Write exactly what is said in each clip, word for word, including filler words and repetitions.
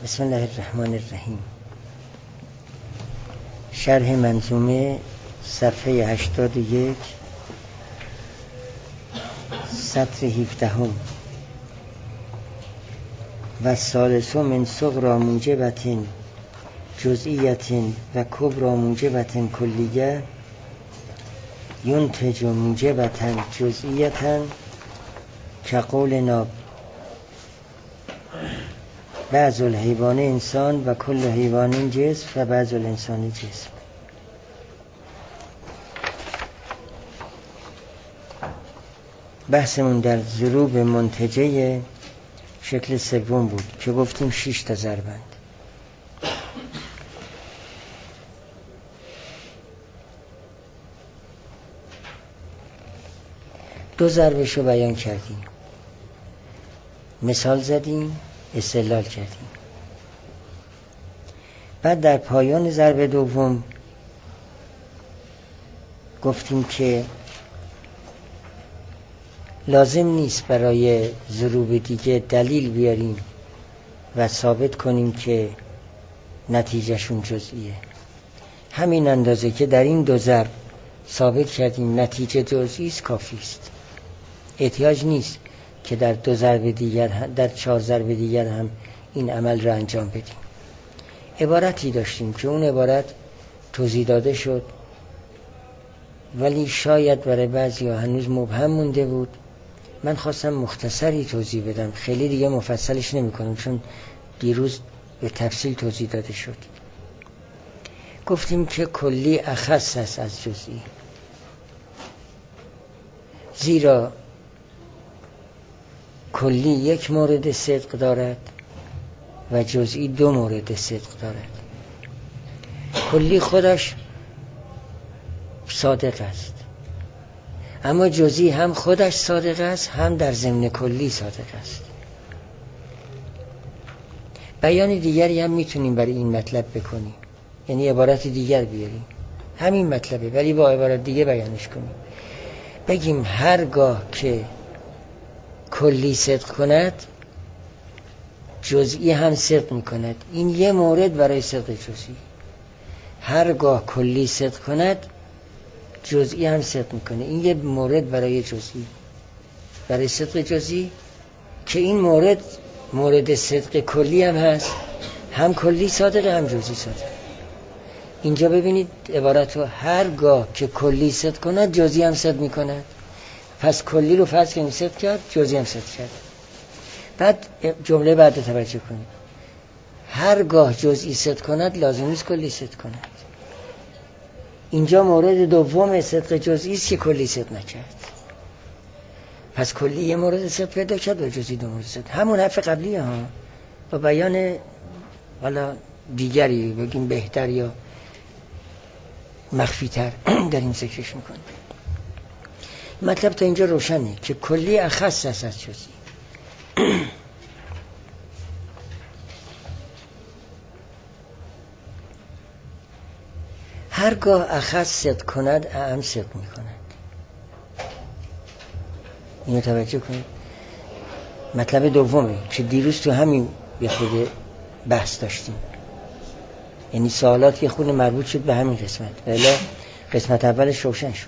بسم الله الرحمن الرحیم. شرح منظومه صفحه هشتاد و یک سطر هفدهم. و ثالث من صغرا موجبة جزئیة و کبرا موجبة کلیه ینتج موجبة جزئیة کقول ناب بعض الحیوان انسان و کل حیوان جسم و بعض الانسان جسم. بحثمون در ضروب منتجه شکل سوم بود که گفتیم شش تا ضربند. دو ضربشو بیان کردیم، مثال زدیم، استدلال کردیم. بعد در پایان ضرب دوم گفتیم که لازم نیست برای ضروب دیگه دلیل بیاریم و ثابت کنیم که نتیجهشون جزئیه. همین اندازه که در این دو ضرب ثابت کردیم نتیجه جزئی است کافی است. احتیاج نیست که در دو ضرب دیگر در چهار ضرب دیگر هم این عمل را انجام بدیم. عبارتی داشتیم که اون عبارت توضیح داده شد ولی شاید برای بعضی ها هنوز مبهم مونده بود. من خواستم مختصری توضیح بدم، خیلی دیگه مفصلش نمی کنم چون دیروز به تفصیل توضیح داده شد. گفتیم که کلی اخص است از جزئی، زیرا کلی یک مورد صدق دارد و جزئی دو مورد صدق دارد. کلی خودش صادق است، اما جزئی هم خودش صادق است هم در ضمن کلی صادق است. بیان دیگری هم میتونیم برای این مطلب بکنیم، یعنی عبارت دیگر بیاریم، همین مطلبه ولی با عبارت دیگه بیانش کنیم. بگیم هرگاه که کلی صدق کند جزئی هم صدق میکند. این یه مورد برای صدق جزئی. هرگاه کلی صدق کند جزئی هم صدق میکنه. این یه مورد برای جزئی، برای صدق جزئی که این مورد مورد صدق کلی هم هست، هم کلی صادقه هم جزئی صادقه. اینجا ببینید عبارت رو هرگاه که کلی صدق کند جزئی هم صدق میکند. پس کلی رو فرض کنیم صدق کرد، جزئی هم صدق کرد. بعد جمله بعد توجه کنید، هرگاه جزئی صدق کند لازم نیست کلی صدق کند. اینجا مورد دوم صدق جزئی است که کلی صدق نکرد. پس کلی یه مورد صدق پیدا کرد و جزئی دو مورد صدق. همون حرف قبلی ها با بیان حالا دیگری بگیم بهتر یا مخفی تر در این ذکرش میکنه. مطلب تا اینجا روشنه که کلی اخص است از جزئی. هرگاه اخص صدق کند اعم صدق می کند. اینو توجه کنید. مطلب دومه که دیروز تو همین یه خود بحث داشتیم، یعنی سوالات یه خود مربوط شد به همین قسمت ولی قسمت اولش روشن شد.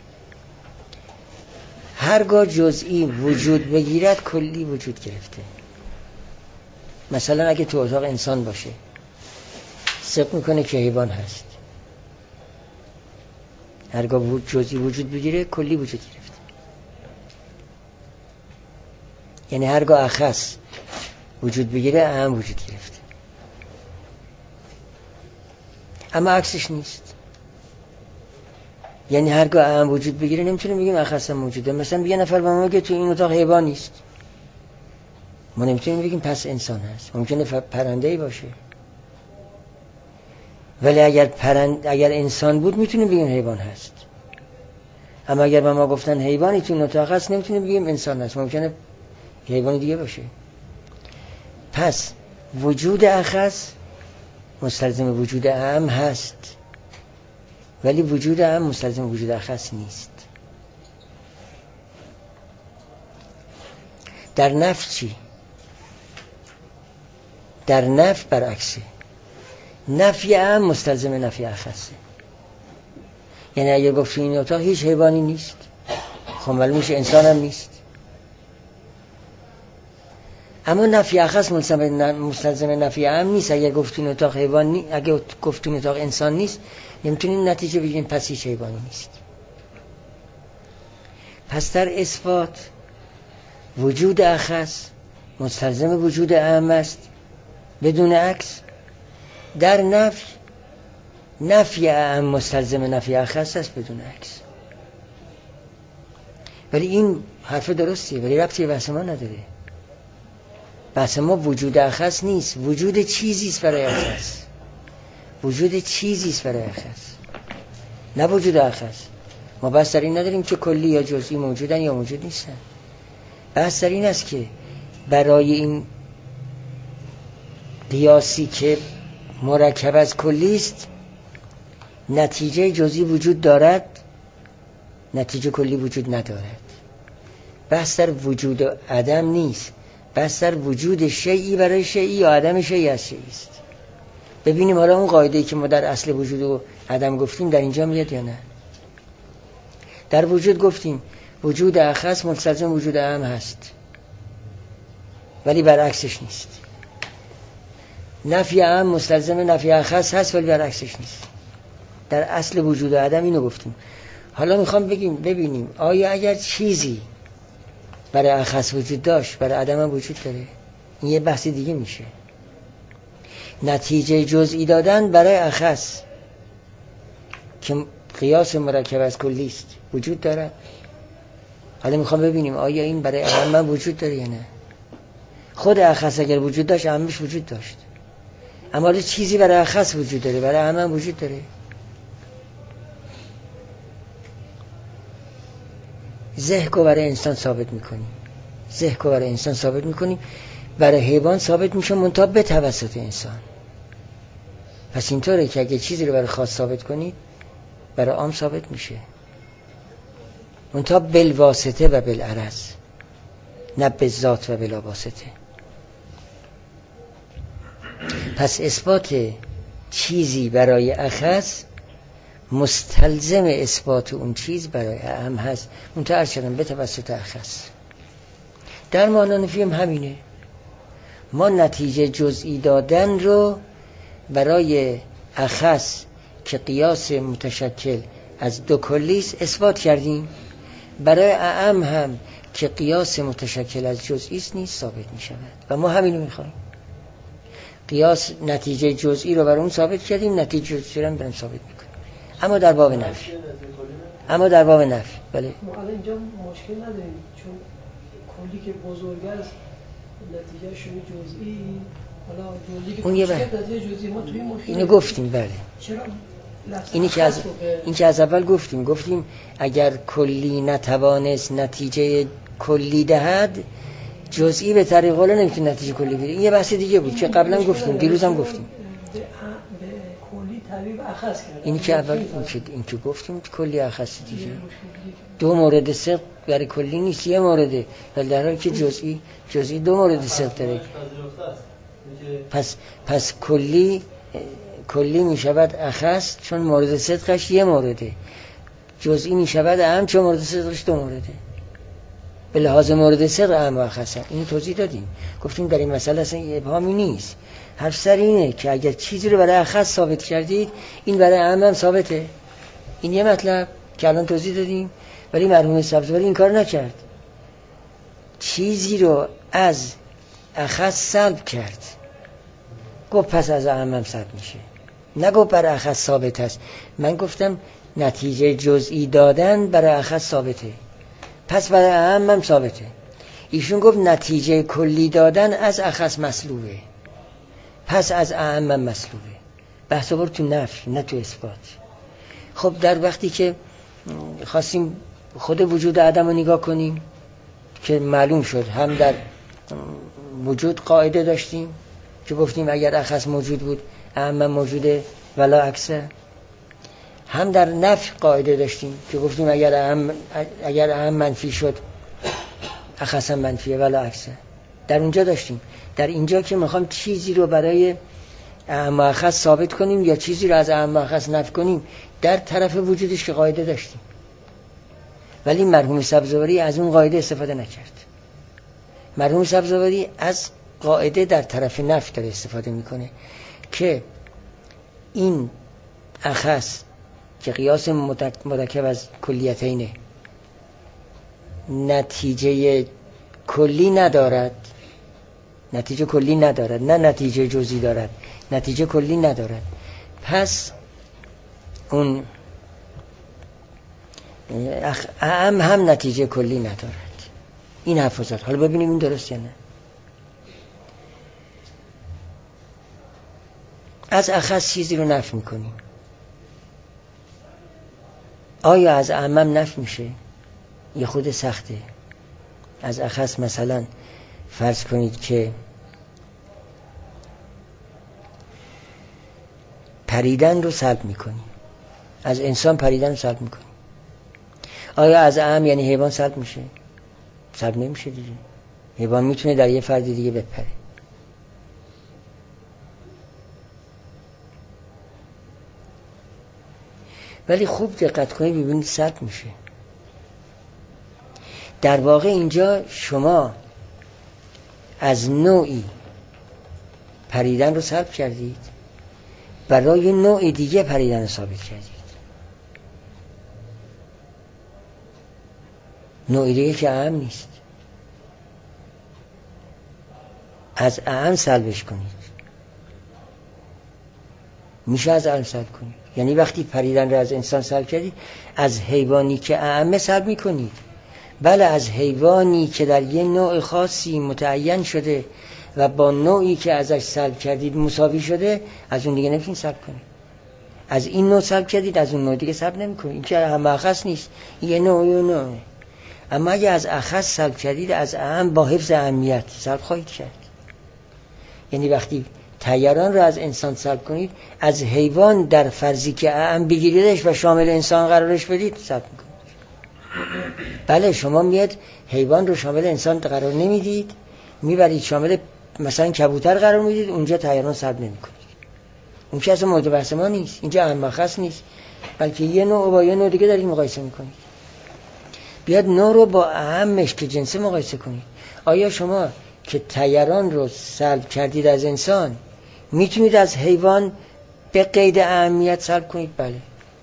هرگاه جزئی وجود بگیرد کلی وجود گرفته. مثلا اگه تو اتاق انسان باشه صدق میکنه که حیوان هست. هرگاه جزئی وجود بگیره کلی وجود گرفته. یعنی هرگاه اخص وجود بگیره اعم وجود گرفته. اما عکسش نیست. یعنی هرگاه اعم وجود بگیره نمیتونیم بگیم اخص هم موجوده. مثلا یه نفر با ما بگه تو این اتاق حیوان نیست، ما نمیتونیم بگیم پس انسان هست. ممکنه پرنده‌ای باشه ولی اگر پرند اگر انسان بود میتونیم بگیم حیوان هست. اما اگر با ما گفتن حیوانی تو این اتاق هست نمیتونیم بگیم انسان هست، ممکنه حیوان دیگه باشه. پس وجود اخص مستلزم وجود اعم هست ولی وجود اعم مستلزم وجود اخص نیست. در نفی چی؟ در نفی برعکسه. نفی اعم مستلزم نفی اخصه. یعنی اگر گفت تو این اتاق هیچ حیوانی نیست، خب معلوم میشه انسان هم نیست. اما نفی اخص مستلزم نفی اعم نیست. اگر گفت تو این اتاق حیوان نیست، اگر گفت تو این اتاق انسان نیست، نمیتونیم نتیجه بگیریم پس هیچ حیوانی نیست. پس در اثبات وجود اخص مستلزم وجود اعم است بدون عکس. در نفی نفی اعم مستلزم نفی اخص است بدون عکس. ولی این حرف درستیه، ولی ربطی به بحث ما نداره. بحث ما وجود اخص نیست، وجود چیزی است برای اخص. وجود چیزی است برای اخص، نه وجود اخص. ما بحث در این نداریم که کلی یا جزئی موجودن یا موجود نیستن. بحث در این است که برای این قیاسی که مرکب از کلی است نتیجه جزئی وجود دارد، نتیجه کلی وجود ندارد. بحث در وجود و عدم نیست، بحث در وجود شیئی برای شیئی یا عدم شیئی از شیئی است. ببینیم حالا اون قاعده‌ای که ما در اصل وجود و عدم گفتیم در اینجا میاد یا نه. در وجود گفتیم وجود اخص مستلزم وجود اعم هست، ولی برعکسش نیست. نفی اعم مستلزم نفی اخص هست، ولی برعکسش نیست. در اصل وجود و عدم اینو گفتیم. حالا میخوام بگیم ببینیم آیا اگر چیزی برای اخص وجود داشت برای عدم هم وجود داره؟ این یه بحث دیگه میشه. نتیجه جزئی دادن برای اخص که قیاس مرکب از کلی است وجود داره. حالا میخوام ببینیم آیا این برای اعم هم وجود داره یا نه. خود اخص اگر وجود داشت اعمش وجود داشت، اما حالا چیزی برای اخص وجود داره برای اعم هم وجود داره. ذهنو برای انسان ثابت میکنیم، ذهنو برای انسان ثابت میکنیم، برای حیوان ثابت میشه منتها به توسط انسان. پس اینطوره که اگه چیزی رو برای خاص ثابت کنید برای عام ثابت میشه، منتها بالواسطه و بالعرض، نه بالذات و بلا واسطه. پس اثبات چیزی برای اخص مستلزم اثبات اون چیز برای اعم هست، منتها عرض شدم به توسط اخص. در معنی نفی هم همینه. ما نتیجه جزئی دادن رو برای اخص که قیاس متشکل از دو کلی است اثبات کردیم، برای اعم هم که قیاس متشکل از جزئی است نیست ثابت می شود و ما همینو می خواهیم. قیاس نتیجه جزئی رو برای اون ثابت کردیم، نتیجه جزئی رو برای ثابت می کنیم، اما در باب نفی. اما در باب نفی بله ما الان اینجا مشکل نداریم، چون کلی که بزرگ است نتیجه شون جزئی، حالا جزئی که کوچیکه نتیجه جزئی ما توی مشکل اینو گفتیم. بله چرا اینی که از این که از اول گفتیم گفتیم اگر کلی نتوانست نتیجه کلی دهد جزئی به طریق اول نمیتونه نتیجه کلی بده. این یه بحث دیگه بود که قبلا گفتیم، دیروز هم گفتیم. به کلی تعبیر اخص کرد. اینی که اول این که این که گفتیم کلی اخص دیگه. دو مورد صدق برای کلی نیست، یه مورده، ولی در حالی که جزئی جزئی دو مورد صدق داره. پس پس کلی کلی می شود اخص چون مورد صدقش یه مورده، جزئی می شود اعم چون مورد صدقش دو مورده. به لحاظ مورد صدق اعم و اخص. اینو توضیح دادیم، گفتیم در این مسئله اصلا ابهامی نیست. حرف سر اینه که اگر چیزی رو برای اخص ثابت کردید این برای اعم هم ثابته. این یه مطلب که الان توضیح دادیم، ولی مرحوم سبزواری این کار نکرد. چیزی رو از اخص سلب کرد، گفت پس از اعم هم سلب میشه، نگفت برای اخص ثابت است. من گفتم نتیجه جزئی دادن برای اخص ثابته، پس برای اعم هم ثابته. ایشون گفت نتیجه کلی دادن از اخص مسلوبه، پس از اعم هم مسلوبه. بحث برد تو نفی نه تو اثبات. خب در وقتی که خواستیم خود وجود عدم رو نگاه کنیم که معلوم شد هم در وجود قاعده داشتیم که گفتیم اگر اخص موجود بود اعم موجوده ولا عکسه، هم در نفی قاعده داشتیم که گفتیم اگر اعم اگر اعم منفی شد اخص منفیه ولا عکسه. در اونجا داشتیم. در اینجا که میخوام چیزی رو برای اعم و اخص ثابت کنیم یا چیزی رو از اعم و اخص نفی کنیم، در طرف وجودش که قاعده داشتیم، ولی مرحوم سبزواری از اون قاعده استفاده نکرد. مرحوم سبزواری از قاعده در طرف نفی داره استفاده میکنه که این اخص که قیاس مرکب از کلیتینه نتیجه کلی ندارد، نتیجه کلی ندارد، نه نتیجه جزئی دارد، نتیجه کلی ندارد. پس اون اعم هم نتیجه کلی ندارد. این حفاظت. حالا ببینیم این درست یا نه. از اخص چیزی رو نفی میکنیم، آیا از اعمم نفی میشه؟ یه خود سخته. از اخص مثلا فرض کنید که پریدن رو سلب میکنیم، از انسان پریدن رو سلب میکنیم. آیا از اعم یعنی حیوان سلب میشه؟ سلب نمیشه دیگه. حیوان میتونه در یه فرد دیگه بپره. ولی خوب دقت کنید ببینید سلب میشه. در واقع اینجا شما از نوعی پریدن رو سلب کردید، برای نوع دیگه پریدن رو ثابت کردید. نوع دیگه که اعم نیست. از اعم سلبش کنید. میشه از اعم سلب کنید. یعنی وقتی پریدن رو از انسان سلب کردید، از حیوانی که اعم سلب میکنید. بله، از حیوانی که در یه نوع خاصی متعین شده و با نوعی که ازش سلب کردید مساوی شده، از اون دیگه نمیتونید سلب کنید. از این نوع سلب کردید، از اون نوع دیگه سلب نمیکنید. این که هم اخص نیست، یه نوع یه نوع. اما اگه از اخص سلب کردید، از اعم با حفظ اهمیت سلب خواهید کرد. یعنی وقتی طیران رو از انسان سلب کنید، از حیوان در فرضی که اعم بگیریدش و شامل انسان قرارش بدید سلب میکنید. بله، شما میاد حیوان رو شامل انسان قرار نمیدید، میبرید شامل مثلا کبوتر قرار میدید، اونجا طیران سلب نمیکنید. اون که اصلا مورد بحث ما نیست. اینجا اعم مخص نیست، بلکه یه نوع با یه نوع دیگه دارید مقایسه میکنید. بیاد نوع رو با اعمش که جنسه مقایسه کنید. آیا شما که طیران رو سلب کردید از انسان، میتونید از حیوان به قید اهمیت سلب کنید؟ بله.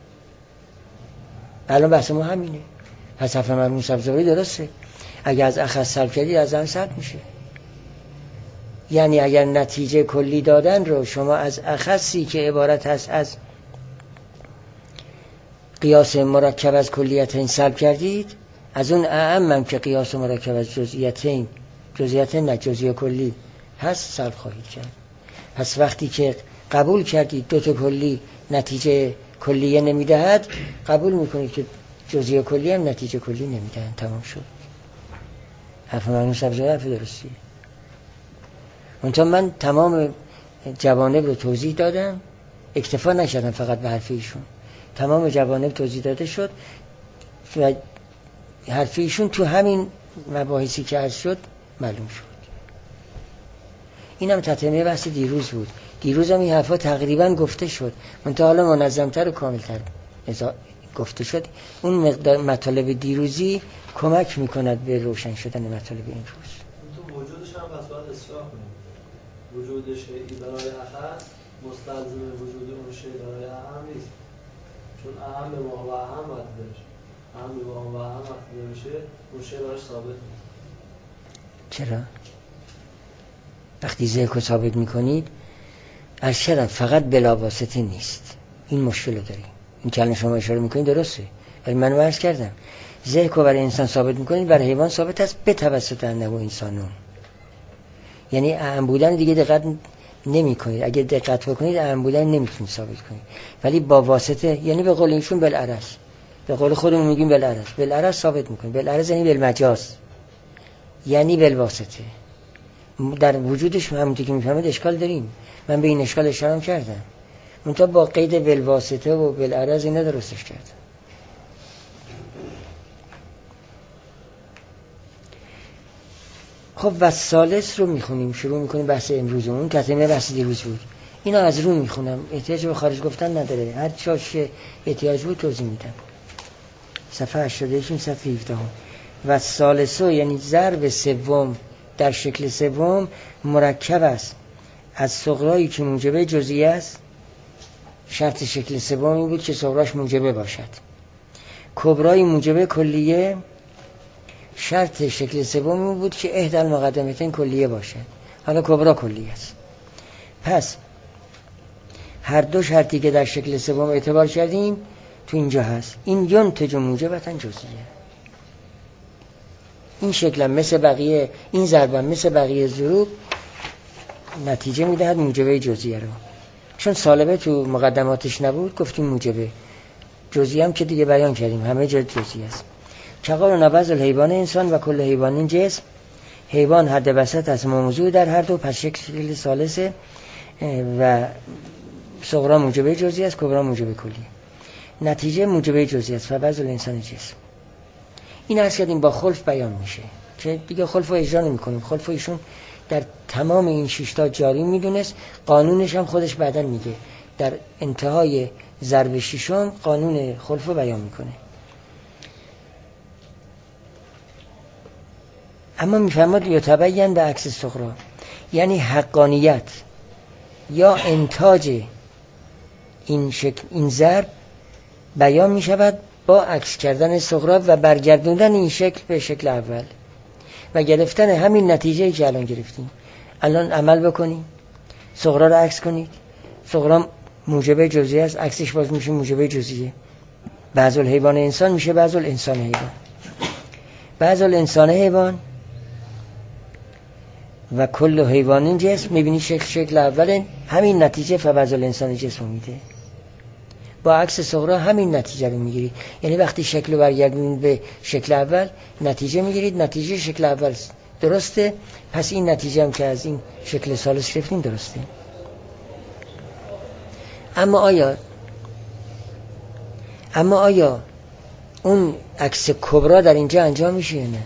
الان بحث ما همینه. پس حرف مرحوم سبزواری درسته. اگر از اخص سلب کردید، از اعم سلب میشه. یعنی اگر نتیجه کلی دادن رو شما از اخصی که عبارت هست از قیاس مرکب از کلیتین سلب کردید، از اون اعم هم که قیاس مرکب از جزئیتین جزئیتین نه جزئی کلی هست سلب خواهید کرد. پس وقتی که قبول کردید دو تا کلی نتیجه کلیه نمیدهد، قبول میکنید که جزئی کلی هم نتیجه کلی نمیدهند. تمام شد. حرف مرحوم سبزواری حرف درستیه. منتها من تمام جوانب رو توضیح دادم، اکتفا نکردم فقط به حرف ایشون. تمام جوانب توضیح داده شد و حرف ایشون تو همین مباحثی که عرض شد معلوم شد. اینم تتمه بحث دیروز بود. دیروز هم این حرفا تقریبا گفته شد، منتها حالا منظمتر و کاملتر گفته شد. اون مقدار مطالب دیروزی کمک میکند به روشن شدن مطالب این روز. تو وجودش هم پس باید اصلاح کنیم. وجود شیئی برای اخص مستلزم وجود اون شیء برای اعم نیست. چون اعم به ما و اعم وقتی بشه، اعم به ما و اعم وقتی بشه، اون شیء براش ثابت نیست. چرا؟ وقتی ذهن رو ثابت میکنید، از شرط فقط بلا واسطه نیست. این مشکل رو داریم. این که الان شما اشاره میکنید درسته، ولی من عرض کردم ذهن رو برای انسان ثابت میکنید، برای حیوان ثابت است به توسط انواع انسانون. یعنی اعم بودن دیگه دقت نمی کنید. اگه دقت بکنید اعم بودن نمیتونید ثابت کنید، ولی با واسطه، یعنی به قول ایشون بالعرض، به قول خودمون میگیم بالعرض، بالعرض ثابت میکنید. بالعرض یعنی بالمجاز، یعنی بالواسطه. در وجودش همونطور که میفهمید اشکال داریم. من به این اشکال اشاره کردم، منتها با قید بالواسطه و بالعرض اینا درستش کردم. خب و ثالث رو میخونیم، شروع میکنیم بحث امروزمون که تمام بحث دیروز بود. اینا از رو میخونم، احتیاج به خارج گفتن نداره، هر چاش احتیاج بود توضیح میدم. صفحه هشتاد و یک صفحه هفده و ثالثو یعنی ضرب سوم در شکل سوم مرکب است از صغرایی که موجبه جزئیه است. شرط شکل سومی بود که صغراش موجبه باشد. کبرای موجبه کلیه، شرط شکل سومی بود که احدی المقدمتین کلیه باشد. حالا کبرا کلیه است. پس هر دو شرطی که در شکل سوم اعتبار کردیم تو اینجا هست. این ینتج موجبتاً جزئیه. این شکل مثل بقیه، این ضرب مثل بقیه ضروب نتیجه میدهد موجبه جزئیه رو. چون سالبه تو مقدماتش نبود گفتیم موجبه، جزئیه هم که دیگه بیان کردیم همه جا جزئیه است. چقال نبض الحیوان انسان و کل حیوان جسم، حیوان حد وسط از موضوع در هر دو، پس شکل ثالثه و صغرا موجبه جزئیه است، کبرا موجبه کلیه. نتیجه موجبه جزئیه است. فبعض الانسان جسم این عرض کردیم با خلف بیان میشه که دیگه خلف رو اجرا نمی کنیم. خلف ایشون در تمام این شیشتا جاری میدونست، قانونش هم خودش بعداً میگه در انتهای ضرب ششم قانون خلف رو بیان میکنه. اما میفهمد یتبین به عکس صغرا، یعنی حقانیت یا انتاج این شکل این ضرب بیان میشود با عکس کردن صغرا و برگردوندن این شکل به شکل اول و گرفتن همین نتیجه‌ای که الان گرفتیم. الان عمل بکنیم، صغرا رو عکس کنید. صغرا موجبه جزئیه است، عکسش باز میشه موجبه جزئیه. بعض الحیوان انسان میشه بعض الانسان حیوان. بعض الانسان حیوان و کل حیوان جسم، میبینی شکل شکل اول همین نتیجه فبعض الانسان جسم میده. با عکس صغرا همین نتیجه رو میگیرید. یعنی وقتی شکل رو برگردونید به شکل اول نتیجه میگیرید، نتیجه شکل اول درسته، پس این نتیجه هم که از این شکل ثالث گرفتیم درسته. اما آیا اما آیا اون عکس کبرا در اینجا انجام میشه یا نه؟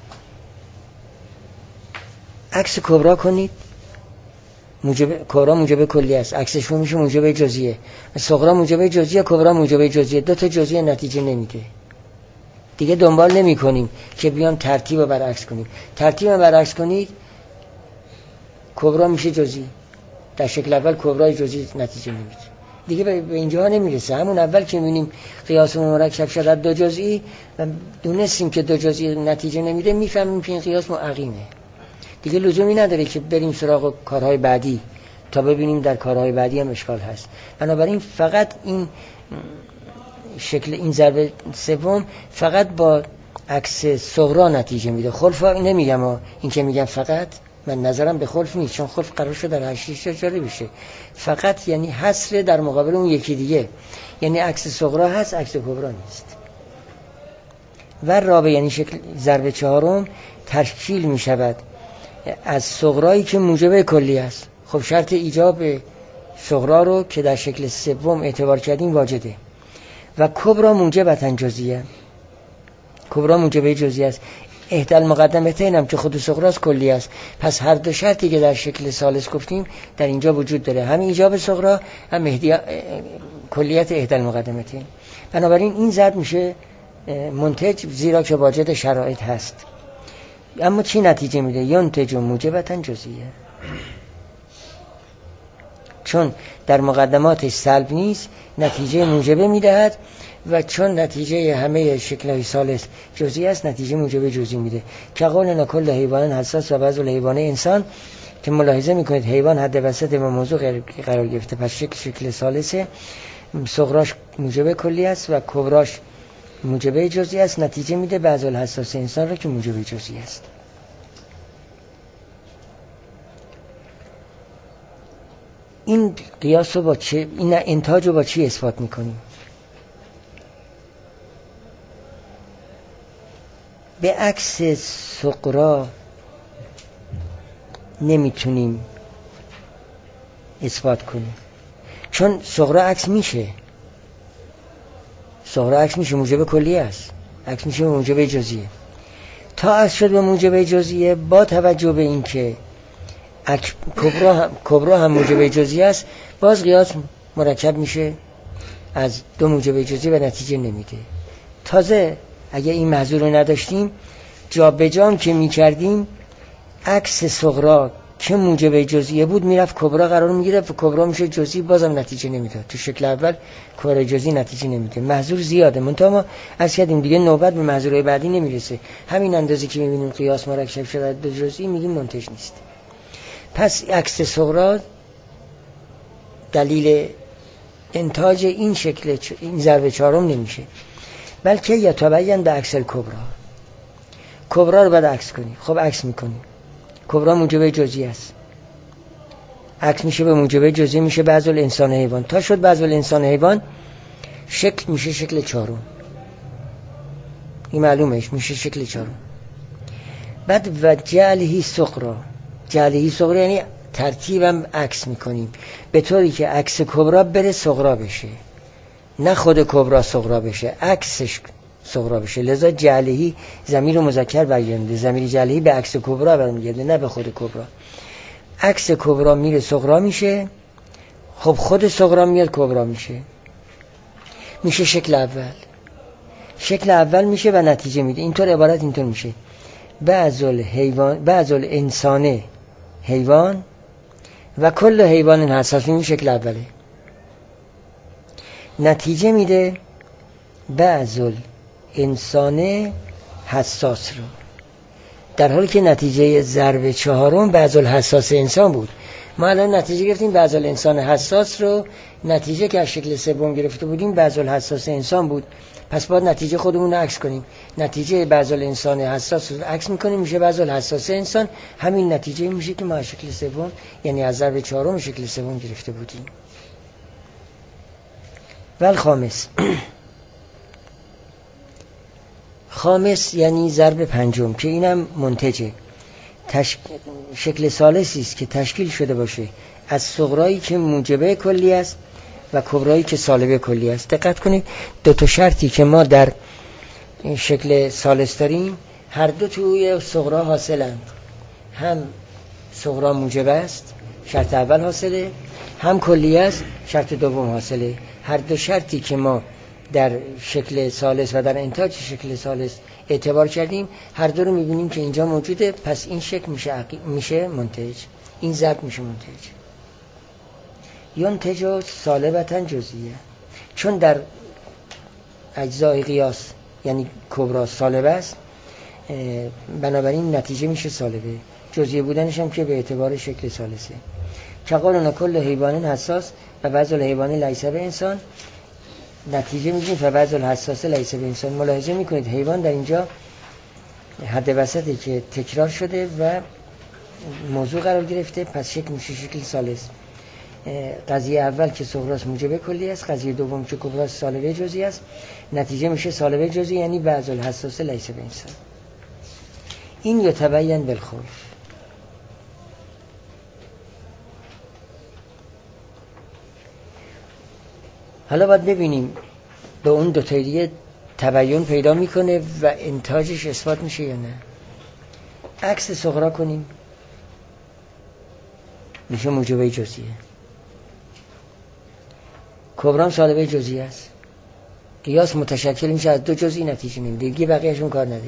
عکس کبرا کنید، موجب کبرا موجب کلی است، عکسش میشه موجب جزئیه. صغرا موجب جزئیه، کبرا موجب جزئیه. دو تا جزئیه نتیجه نمیده. دیگه دنبال نمی کنیم که بیام ترتیب رو برعکس کنیم. ترتیب رو برعکس کنید کبرا میشه جزئی، در شکل اول کبرای جزئی نتیجه نمیده. دیگه به اینجا نمیرسه. همون اول که میبینیم قیاس مرکب شد دو جزئی و دونستیم که دو جزئی نتیجه نمیده، میفهمیم که این قیاس معقیمه. دیگه لزومی نداره که بریم سراغ کارهای بعدی تا ببینیم در کارهای بعدی هم اشکال هست. بنابراین فقط این شکل این ضرب سوم فقط با عکس صغرا نتیجه میده. خلف نمیگم، این که میگم فقط من نظرم به خلف نیست، چون خلف قرار شده در هشت جاری بشه. فقط یعنی حصر در مقابل اون یکی دیگه، یعنی عکس صغرا هست عکس کبرا نیست. و رابع یعنی شکل ضرب چهارم تشکیل میشود از صغرایی که موجب کلی است. خب شرط ایجاب صغرا رو که در شکل سوم اعتبار کردیم واجده. و کبرا موجبتاً جزئیه، کبرا موجبه جزئیه است. احدی المقدمتین هم که خود صغراست کلی است. پس هر دو شرطی که در شکل ثالث گفتیم در اینجا وجود داره، هم ایجاب صغرا هم احدی کلیت احدی المقدمتین. بنابراین این ضرب میشه منتج، زیرا که واجد شرایط هست. اما چی نتیجه میده؟ ینتج موجبتاً جزئیه، چون در مقدماتش سلب نیست نتیجه موجبه میدهد و چون نتیجه همه شکل‌های ثالث جزئی است نتیجه موجبه جزئی میده. که قولنا کل حیوان حساس و بعض الحیوان انسان، که ملاحظه میکنید حیوان حد وسط و موضوع قرار گرفته، پس شکل شکل ثالثه صغراش موجبه کلی است و کبراش موجبه جزئی است، نتیجه میده بعض الحساس انسان را که موجبه جزئی است. این قیاس رو با چه، این انتاج رو با چی اثبات میکنیم؟ به عکس صغرا نمیتونیم اثبات کنیم، چون صغرا عکس میشه، صغرا عکس میشه موجب کلی است، عکس میشه موجب جزئیه. تا عکس شد به موجب جزئیه، با توجه به این که کبرا هم, کبرا هم موجب جزئیه است، باز قیاس مرکب میشه از دو موجب جزئیه و نتیجه نمیده. تازه اگه این محظور رو نداشتیم، جا به جام که میکردیم عکس صغرا که موجب جزئیه بود میرفت کبرا قرار میگیره و کبرا میشه جزئی، بازم نتیجه نمیده. تو شکل اول کبرا جزئی نتیجه نمیده، محظور زیاده. منتها ما از کردیم دیگه نوبت به محظورهای بعدی نمیرسه، همین اندازه که میبینیم قیاس مرکب شده دو جزئی میگیم منتج نیست. پس عکس صغرا دلیل انتاج این شکل این ضرب چهارم نمیشه، بلکه یتبین به عکس کبرا. کبرا رو بعد عکس کنی. خب عکس میکنی، کبرا موجب جزئی است، عکس میشه به موجب جزئی، میشه بعض الانسان حیوان. تا شد بعض الانسان حیوان، شکل میشه شکل چهارم، این معلومه میشه شکل چهارم. بعد و جعلهی صغرا، جعلهی صغرا یعنی ترتیبم عکس میکنیم به طوری که عکس کبرا بره صغرا بشه، نه خود کبرا صغرا بشه، عکسش صغرا بشه. لذا جعلهی ضمیر مذکر برگرده، ضمیر جعلهی به عکس کبرا برمیگرده نه به خود کبرا. عکس کبرا میره صغرا میشه، خب خود صغرا میاد کبرا میشه، میشه شکل اول. شکل اول میشه و نتیجه میده. اینطور عبارت اینطور میشه: بعضل حیوان بعضل انسان حیوان و کل حیوان حساس. این شکل اوله. نتیجه میده بعضل انسان حساس رو، در حالی که نتیجه ضرب چهارم بعضل حساس انسان بود. ما الان نتیجه گرفتیم بعضل انسان حساس رو، نتیجه که از شکل سوم گرفته بودیم بعضل حساس انسان بود، پس باید نتیجه خودمون رو عکس کنیم. نتیجه بعضل انسان حساس رو عکس میکنیم، میشه بعضل حساس انسان. همین نتیجه میشه که ما از شکل سوم یعنی از ضرب چهارم شکل سوم گرفته بودیم. ول خامس خامس یعنی ضرب پنجم که اینم منتجه، تشک... شکل ثالثی است که تشکیل شده باشه از صغرایی که موجبه کلی است و کبرایی که سالبه کلی است. دقت کنید دو تا شرطی که ما در این شکل ثالث داریم هر دو توی صغرا حاصلند. هم صغرا موجبه است، شرط اول حاصله، هم کلی است، شرط دوم حاصله. هر دو شرطی که ما در شکل ثالث و در انتاج شکل ثالث اعتبار کردیم هر دو رو میبینیم که اینجا موجوده، پس این شکل میشه عقی... میشه منتج، این ضرب میشه منتج. ینتج سالبتا جزئیه، چون در اجزای قیاس یعنی کبرا سالب است، بنابراین نتیجه میشه سالبه. جزئیه بودنش هم که به اعتبار شکل ثالثه. چقالنا کل حیوان حساس و بعض الحیوان لیس به انسان، نتیجه میگیم فبعض الحساس لیس به انسان. ملاحظه میکنید حیوان در اینجا حد وسطی که تکرار شده و موضوع قرار گرفته، پس شکل میشه شکل ثالث. قضیه اول که صغراست موجب کلی است، قضیه دوم که کبراست سالبه جزئی است، نتیجه میشه سالبه جزئی یعنی بعض الحساس لیس به انسان. این یتبین بالخلف. حالا باید ببینیم به اون دو تا دیگه تبیین پیدا میکنه و انتاجش اثبات میشه یا نه. عکس صغرا کنیم میشه موجبه جزئیه، کبرام سالبه جزئی است. قیاس متشکل میشه از دو جزئی، نتیجه نمیده، دیگه بقیه‌شون کار نداره.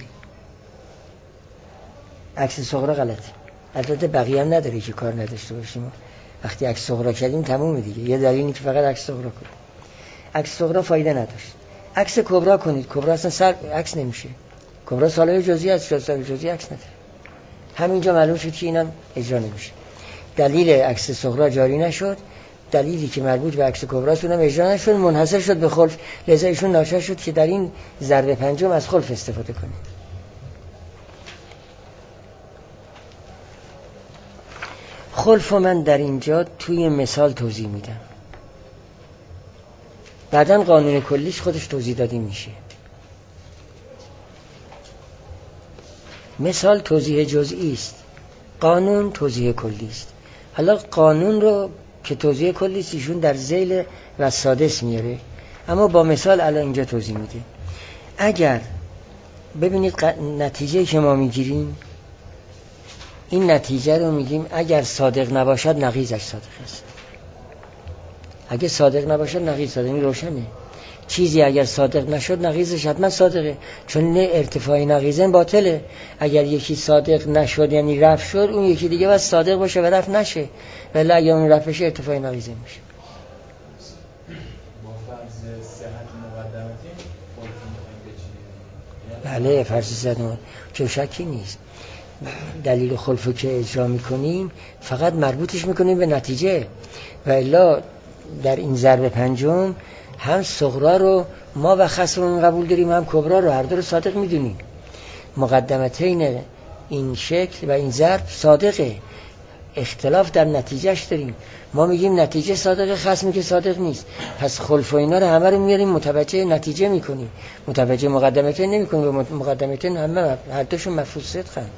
عکس صغرا غلطه، البته بقیه هم نداره که کار نداشته باشیم. وقتی عکس صغرا کردیم تمومه دیگه، یه دلیلی که فقط عکس صغرا کنیم. عکس صغرا فایده نداشت. عکس کبرا کنید، کبرا اصلا سر عکس نمیشه، کبرا سالبه جزئی است، سالبه جزئی عکس نداره. همینجا معلوم شد که اینم اجرا نمیشه. دلیل عکس صغرا جاری نشد، دلیلی که مربوط به عکس کبراست اونم اجرا نشد، منحصر شد به خلف. لذا ایشون ناچار شد که در این ضرب پنجم از خلف استفاده کنه. خلف من در اینجا توی مثال توضیح میدم، بعدن قانون کلیش خودش توضیح دادی میشه. مثال توضیح جزئی است، قانون توضیح کلی است. حالا قانون رو که توضیح کلی است ایشون در ذیل و سادس میاره، اما با مثال الان اینجا توضیح میده. اگر ببینید ق... نتیجه که ما میگیریم، این نتیجه رو میگیم اگر صادق نباشد نقیضش صادق است. اگه صادق نباشد نقیض صادق. این روشنه. چیزی اگر صادق نشد نقیضش حتما صادقه، چون نه ارتفاع نقیضن باطله. اگر یکی صادق نشد یعنی رفع شد، اون یکی دیگه باید صادق باشه و رفع نشه، ولی اگر اون رفع شه ارتفاع نقیضن میشه. با فرض صحت مقدماتی بله فرض صحت مقدماتی چون شکی نیست. دلیل خلفو که اجرا میکنیم فقط مربوطش میکنیم به نتیجه، و الا در این ضرب پنجم هم صغرا رو ما و خصمون قبول داریم، هم کبرا رو، هر دو رو صادق میدونیم. مقدمتین این شکل و این ضرب صادقه، اختلاف در نتیجهش داریم. ما میگیم نتیجه صادقه، خصمی که صادق نیست. پس خلف و اینا رو همه رو میاریم متوجه نتیجه میکنیم، متوجه مقدمتین نمیکنیم. و مقدمتین همه هر دوشون مفروض صدقند.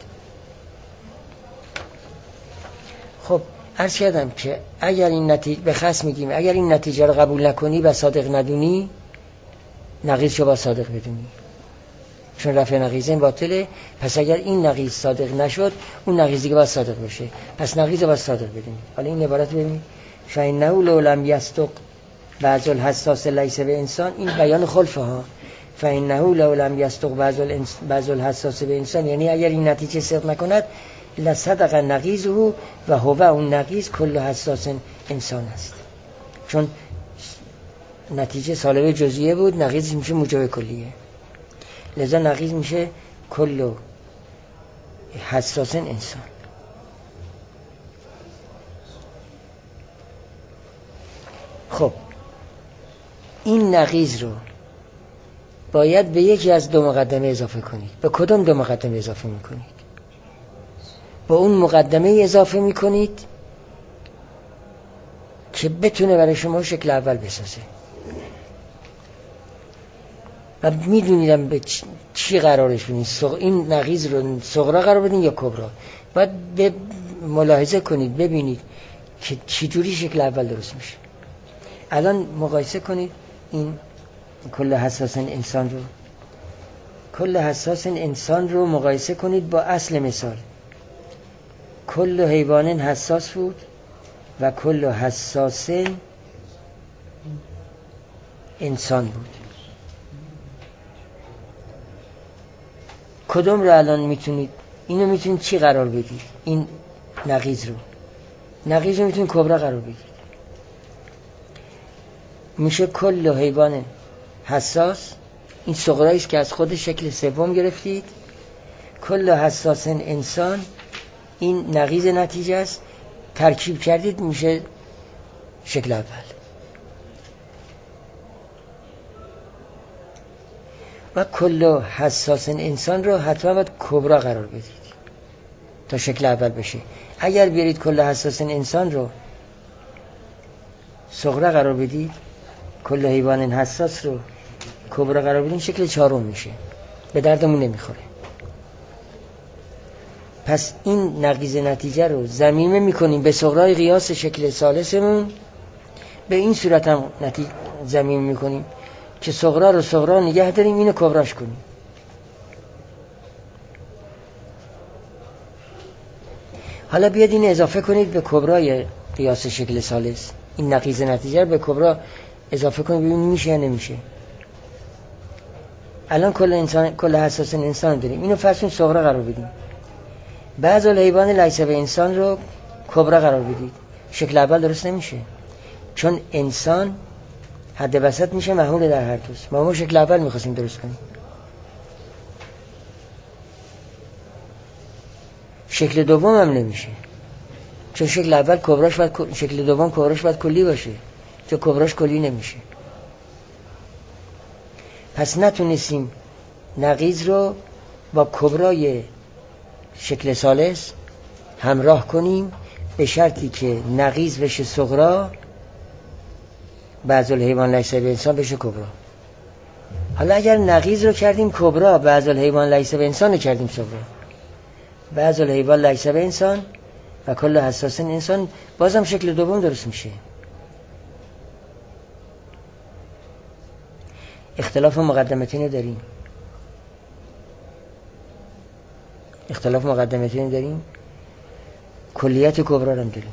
خب عرض کردم که اگر این نتیجه به خصم میگیم اگر این نتیجه رو قبول نکنی و صادق ندونی، نقیض شو با صادق بدونی، چون رفع نقیضین باطله. پس اگر این نقیض صادق نشد، اون نقیض دیگه باید صادق بشه، پس نقیض رو باید صادق بدونی. حالا این عبارت ببینید: فإنه لو لم یصدق بعض الحساس لیس به انسان. این بیان خلفه ها. فإنه لو لم یصدق بعض الحساس به انسان، یعنی اگر این نتیجه صدق نکند، لصدق نقیضه و هو اون نقیض کل حساس انسان است. چون نتیجه سالب جزئیه بود، نقیض میشه موجب کلیه، لذا نقیض میشه کل حساس انسان. خب این نقیض رو باید به یکی از دو مقدمه اضافه کنید. به کدوم دو مقدمه اضافه میکنید؟ با اون مقدمه اضافه میکنید که بتونه برای شما شکل اول بسازه. و میدونیدم به چی قرارش بدین، این نقیض رو صغرا قرار بدین یا کبرا. باید به ملاحظه کنید ببینید که چی جوری شکل اول درست میشه. الان مقایسه کنید این کل حساس انسان رو کل حساس انسان رو مقایسه کنید با اصل مثال. کل حیوان حساس بود و کل حساس انسان بود. کدوم رو الان میتونید اینو میتونید چی قرار بدید؟ این نقیض رو نقیض رو میتونید کبرا قرار بدید. میشه کل حیوان حساس، این صغرایی است که از خود شکل سوم گرفتید. کل حساس انسان، این نقیض نتیجه است، ترکیب کردید میشه شکل اول. و کل حساس انسان رو حتما باید کبرا قرار بدید تا شکل اول بشه. اگر بیارید کل حساس انسان رو صغرا قرار بدید، کل حیوان حساس رو کبرا قرار بدید، شکل چهارم میشه، به دردمون نمیخوره. پس این نقیض نتیجه رو ضمیمه میکنیم به صغرای قیاس شکل ثالثمون. به این صورت هم نتیجه ضمیمه میکنیم که صغرا رو صغرا نگه داریم، اینو کبراش کنیم. حالا بیاد این اضافه کنید به کبرای قیاس شکل ثالث. این نقیض نتیجه رو به کبرا اضافه کنید ببینید میشه یا نمیشه. الان کل انسان کل حساس انسان داریم، اینو فرض کنید صغرا قرار بدیم. بعض الحیوان لیس به انسان رو کبرا قرار بدید، شکل اول درست نمیشه، چون انسان حد وسط میشه محمول در هر دوست. ما ما شکل اول میخواستیم درست کنیم. شکل دوم هم نمیشه، چون شکل اول کبراش باید شکل دوم کبراش باید کلی باشه، چون کبراش کلی نمیشه. پس نتونستیم نقیض رو با کبرای شکل ثالث همراه کنیم، به شرطی که نقیض بشه صغرا، بعض الحیوان لیس به انسان بشه کبرا. حالا اگر نقیض رو کردیم کبرا، بعض الحیوان لیس به انسان رو کردیم صغرا، بعض الحیوان لیس به انسان و کل حساس انسان، بازم شکل دوم درست میشه. اختلاف مقدمتین رو داریم. اختلاف مقدمتین داریم، کلیت کبرا هم داریم،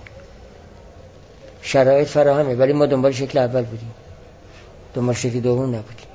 شرایط فراهمه، ولی ما دنبال شکل اول بودیم، دنبال شکل دوم نبودیم.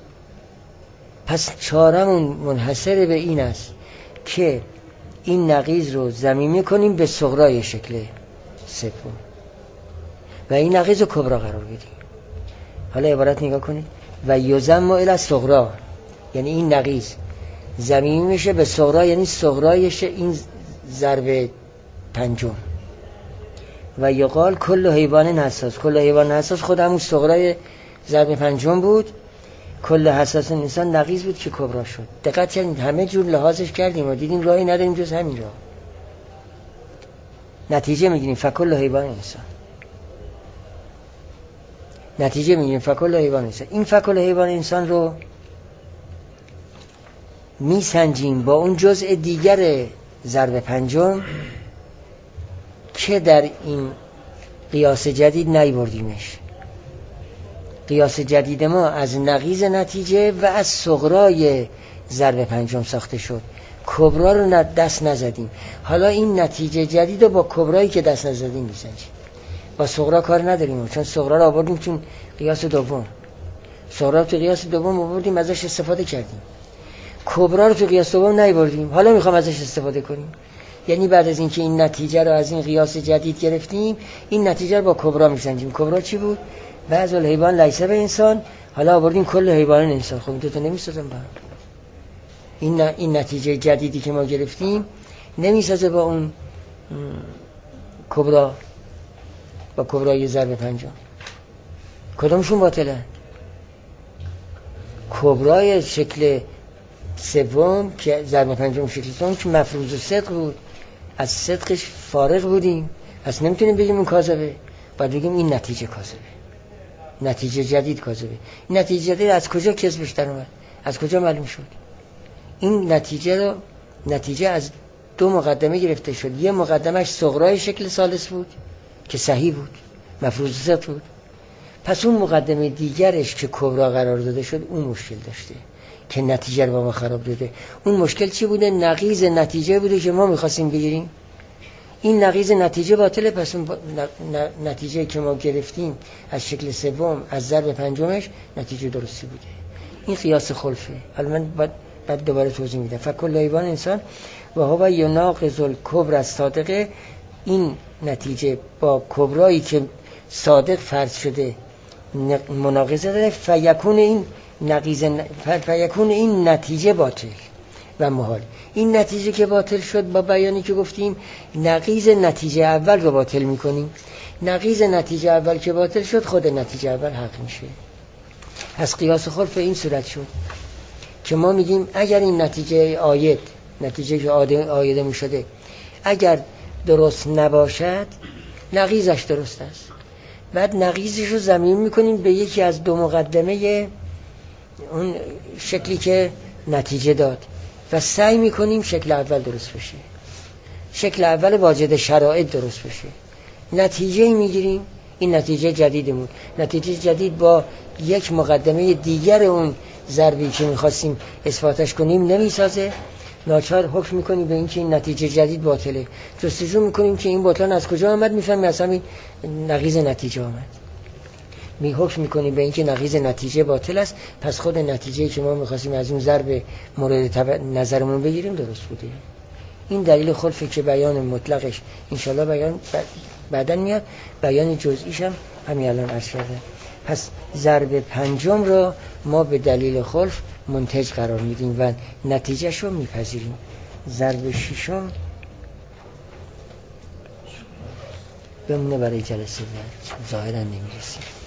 پس چارمون منحصر به این است که این نقیض رو ضمیمی کنیم به صغرای شکل سوم و این نقیض رو کبرا قرار بدیم. حالا عبارت نگاه کنید، و یضم الی الصغرا، یعنی این نقیض ضمیمی میشه به صغرا، یعنی صغرایش این ضرب پنجم. و یقال کل حیوان حساس، کل حیوان حساس خود همون صغرای ضرب پنجم بود، کل حساس انسان نقیض بود که کبرا شد. دقت کردید همه جور لحاظش کردیم و دیدیم راهی نداریم جز همین راه. نتیجه میگیریم فکل حیوان انسان، نتیجه میگیریم فکل حیوان انسان. این فکل حیوان انسان رو میسنجیم با اون جزء دیگر ضرب پنجم که در این قیاس جدید نیاوردیمش. قیاس جدید ما از نقیض نتیجه و از صغرای ضرب پنجم ساخته شد، کبرا رو دست نزدیم. حالا این نتیجه جدید رو با کبرایی که دست نزدیم میسنجیم، با صغرا کار نداریم، چون صغرا رو آوردیم چون قیاس دوم، صغرا رو تو قیاس دوم آوردیم ازش استفاده کردیم، کبرا رو تو قیاس دوم نیاوردیم، حالا میخوام ازش استفاده کنیم. یعنی بعد از اینکه این نتیجه رو از این قیاس جدید گرفتیم، این نتیجه رو با کبرا میسنجیم. کبرا چی بود؟ بعض الحیوان لیس به انسان، حالا آوردیم کل حیوان انسان. خب دو تا نمیسازم با هم. این این نتیجه جدیدی که ما گرفتیم نمیسازه با اون کبرا، با کبرای ضرب پنجم. کدومشون باطله؟ کبرای شکل سوم که ضرب پنجم شکل سوم که مفروض صدق بود، از صدقش فارغ بودیم، پس نمیتونیم بگیم اون کاذبه، باید بگیم این نتیجه کاذبه، نتیجه جدید کاذبه. این نتیجه جدید از کجا کسبش در اومد؟ از کجا معلوم شد؟ این نتیجه رو نتیجه از دو مقدمه گرفته شد. یه مقدمش صغرای شکل ثالث بود که صحیح بود، مفروض صدق بود. پس اون مقدمه دیگرش که کبرا قرار داده شد اون مشکل داشته که نتیجه رو با ما خراب داده. اون مشکل چی بوده؟ نقیض نتیجه بوده که ما میخواستیم بگیریم. این نقیض نتیجه باطله، پس اون نتیجه که ما گرفتیم از شکل سوم از ضرب پنجمش نتیجه درستی بوده. این قیاس خلفه. حالا من بعد, بعد دوباره توضیح میدم. فکل حیوان انسان و هو یناقض الکبر الصادقه، این نتیجه با کبرایی که صادق فرض شده مناقضه داره، فیکون این نقیض فیکون این نتیجه باطل و محال. این نتیجه که باطل شد با بیانی که گفتیم نقیض نتیجه اول رو باطل میکنیم. نقیض نتیجه اول که باطل شد خود نتیجه اول حق میشه. از قیاس خلف این صورت شد که ما میگیم اگر این نتیجه آید، نتیجه که آیده میشده اگر درست نباشد نقیضش درست است، بعد نقیضش رو ضمیر میکنیم به یکی از دو مقدمه اون شکلی که نتیجه داد و سعی میکنیم شکل اول درست بشه، شکل اول واجد شرایط درست بشه. نتیجه میگیریم، این نتیجه جدیدمون، نتیجه جدید با یک مقدمه دیگر اون ضربی که میخواستیم اثباتش کنیم نمیسازه، ناچار حکم میکنیم به این که این نتیجه جدید باطله. جستجو میکنیم که این بطلان از کجا آمد، میفهمیم از همین نقیض نتیجه آمد. می حکم میکنیم به این که نقیض نتیجه باطل است، پس خود نتیجه‌ای که ما میخواستیم از اون ضرب مورد نظرمون بگیریم درست بوده. این دلیل خلفه که بیان مطلقش انشالله بیان بعداً میاد، بیان جزئیش هم همین الان عرض کردم. پس ضرب پنجم را ما به دلیل خلف منتج قرار میدیم و نتیجهش رو میپذیریم. ضرب ششم بمونه برای جلسه بعد، ظاهرا نمیرسیم.